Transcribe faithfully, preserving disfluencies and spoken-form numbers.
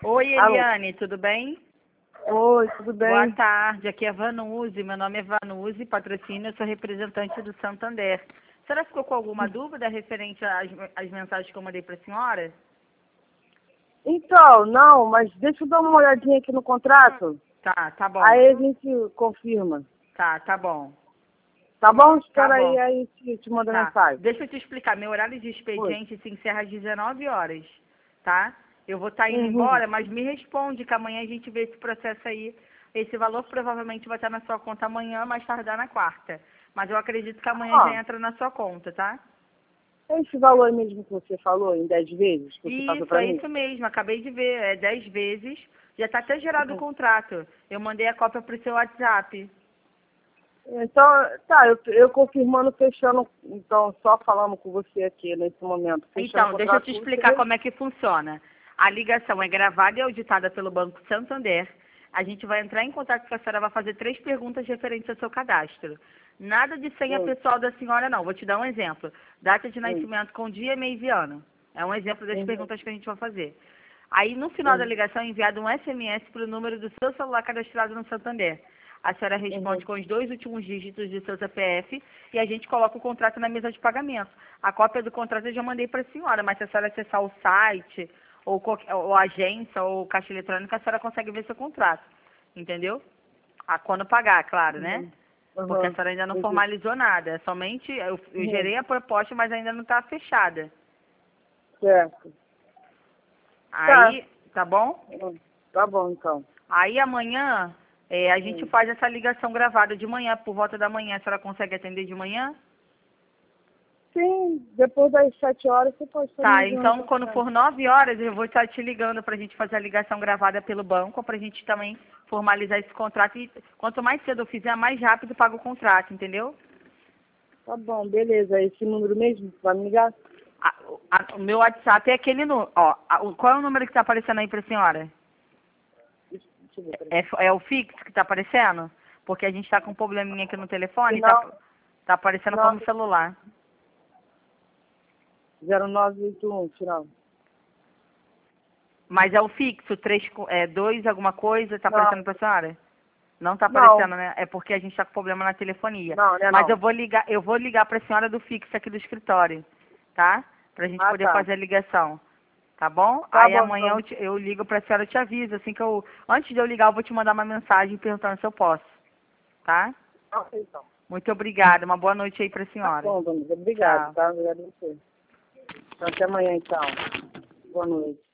Oi, Alô? Eliane, tudo bem? Oi, tudo bem? Boa tarde, aqui é Vanuzi, meu nome é Vanuzi, patrocínio, eu sou representante do Santander. A senhora ficou com alguma dúvida referente às, às mensagens que eu mandei para a senhora? Então, não, mas deixa eu dar uma olhadinha aqui no contrato. Tá, tá bom. Aí a gente confirma. Tá, tá bom. Tá bom? Espera Tá aí, bom. aí te, te manda Tá. mensagem. Deixa eu te explicar, meu horário de Oi. expediente se encerra às dezenove horas, tá? Eu vou estar indo Uhum. embora, mas me responde que amanhã a gente vê esse processo aí. Esse valor provavelmente vai estar na sua conta amanhã, mais tardar na quarta. Mas eu acredito que amanhã já Ó, entra na sua conta, tá? esse valor mesmo que você falou em dez vezes, que você passou Isso, pra é mim? isso mesmo. Acabei de ver, é dez vezes. Já está até gerado o Uhum. contrato. Eu mandei a cópia pro seu WhatsApp. Então, tá, eu, eu confirmando, fechando, então, só falando com você aqui nesse momento. Fechando o Então, deixa eu contrato te com explicar você. como é que funciona. A ligação é gravada e auditada pelo Banco Santander. A gente vai entrar em contato com a senhora, vai fazer três perguntas referentes ao seu cadastro. Nada de senha Hum, pessoal da senhora, não. Vou te dar um exemplo. Data de hum, nascimento com dia, mês e ano. É um exemplo das uhum, perguntas que a gente vai fazer. Aí, no final da uhum, ligação, é enviado um S M S para o número do seu celular cadastrado no Santander. A senhora responde uhum. com os dois últimos dígitos do seu C P F e a gente coloca o contrato na mesa de pagamento. A cópia do contrato eu já mandei para a senhora, mas se a senhora acessar o site, ou, qualquer, ou a agência, ou caixa eletrônica, a senhora consegue ver seu contrato. Entendeu? Ah, quando pagar, claro, né? Uhum. Porque a Uhum. senhora ainda não Entendi. formalizou nada. É somente, eu, eu Uhum. gerei a proposta, mas ainda não está fechada. Certo. Tá. Aí, tá bom? Hum, Tá bom, então. Aí amanhã é, a gente Hum. faz essa ligação gravada de manhã, por volta da manhã. A senhora consegue atender de manhã? Sim, depois das sete horas você pode estar me Tá, ligando então pra quando cá. for nove horas eu vou estar te ligando pra gente fazer a ligação gravada pelo banco, pra gente também formalizar esse contrato. E quanto mais cedo eu fizer, mais rápido pago o contrato, entendeu? Tá bom, beleza. Esse número mesmo, vai me ligar? A- a- o meu WhatsApp é aquele no, ó, a- o- qual é o número que tá aparecendo aí pra senhora? Deixa, deixa eu ver, peraí. É, é o fixo que tá aparecendo? Porque a gente tá com um probleminha aqui no telefone e tá, Final, tá aparecendo como nove, celular. zero nove oito um, final. Mas é o fixo, três, co- é, dois alguma coisa, tá Não, aparecendo pra senhora? Não tá não, aparecendo, né? É porque a gente tá com problema na telefonia. não, né, Mas eu não. vou ligar, eu vou ligar pra senhora do fixo aqui do escritório, tá? Pra gente Ah, poder tá. fazer a ligação. Tá bom? Tá Aí bom, amanhã então. eu, te- eu ligo pra senhora, eu te aviso, assim que eu. Antes de eu ligar, eu vou te mandar uma mensagem perguntando se eu posso. Tá? Ok, então. Muito obrigada. Uma boa noite aí pra Tá senhora. bom, Vanessa. Obrigado, Tchau. tá? Obrigado a você. Então, até amanhã, então. Boa noite.